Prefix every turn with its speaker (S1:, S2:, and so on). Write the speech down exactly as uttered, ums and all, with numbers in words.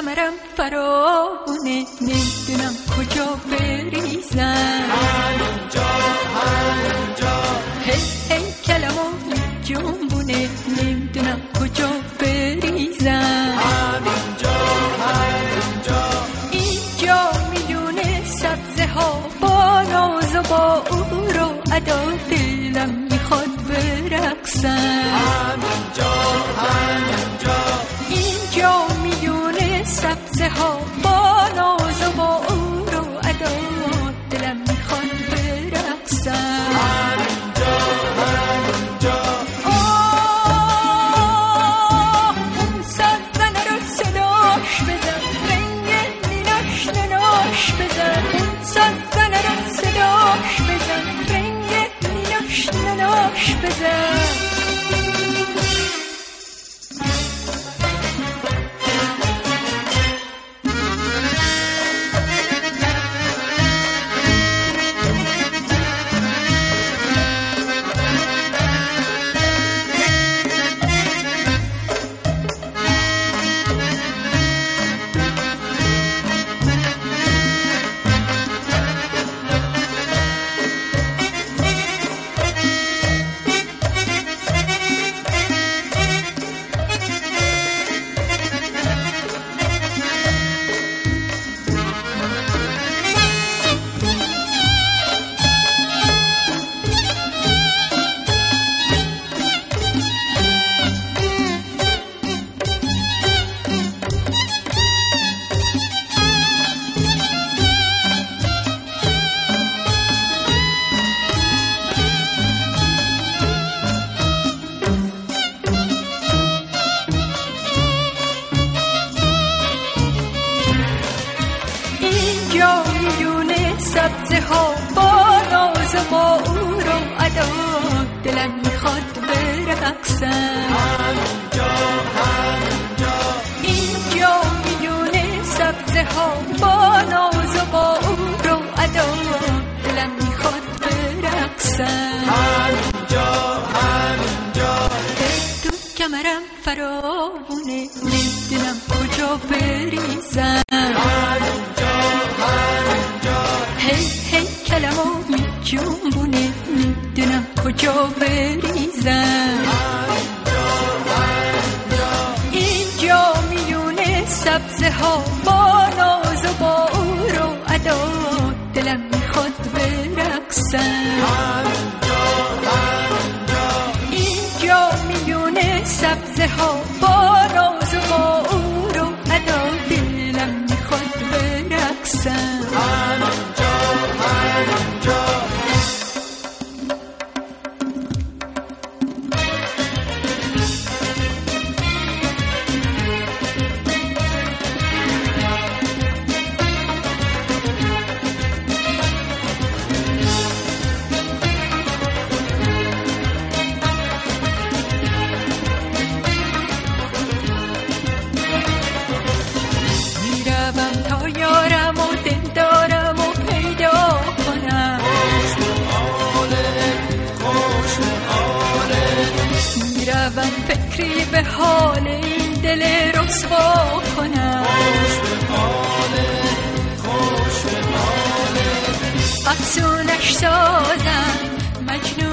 S1: کمرم فراونه، نمیدونم کجا بریزم.
S2: همینجا همینجا
S1: هی هی کلمو جنبونه، نمیدونم کجا بریزم.
S2: همینجا همینجا
S1: اینجا میونه سبزه ها با ناز و با او رو ادا، دلم میخواد برقصم.
S2: همینجا همینجا
S1: اینجا میونه سبزه ها با ناز و با او رو ادا، دلم میخواد برقصم.
S2: همینجا همینجا
S1: آه اون سازنه رو صداش بزن، رنگ نیناش نناش بزن. اون سازنه رو صداش بزن، رنگ نیناش نناش بزن. اینجا میونه سبزه ها با ناز و با او رو ادا، دلم میخواد برقصم.
S2: همینجا همینجا
S1: اینجا میونه سبزه ها با ناز و با او رو ادا، دلم میخواد برقصم.
S2: همینجا همینجا
S1: تو کمرم فراونه، نمیدونم کجا بریزم.
S2: همینجا همینجا
S1: هی هی کلمو جنبونه، نمیدونم کجا بریزم. اینجا میونه سبزه ها با ناز و با او رو ادا، دلم میخواد برقصم. اینجا میونه سبزه ها با ناز و با او رو ادا، دلم میخواد برقصم.
S2: همینجا همینجا
S1: میروم تا یارم و دلدارم و پیدا کنم. میروم فکری به حال این دل رسوا کنم. افسونش سازم، مجنون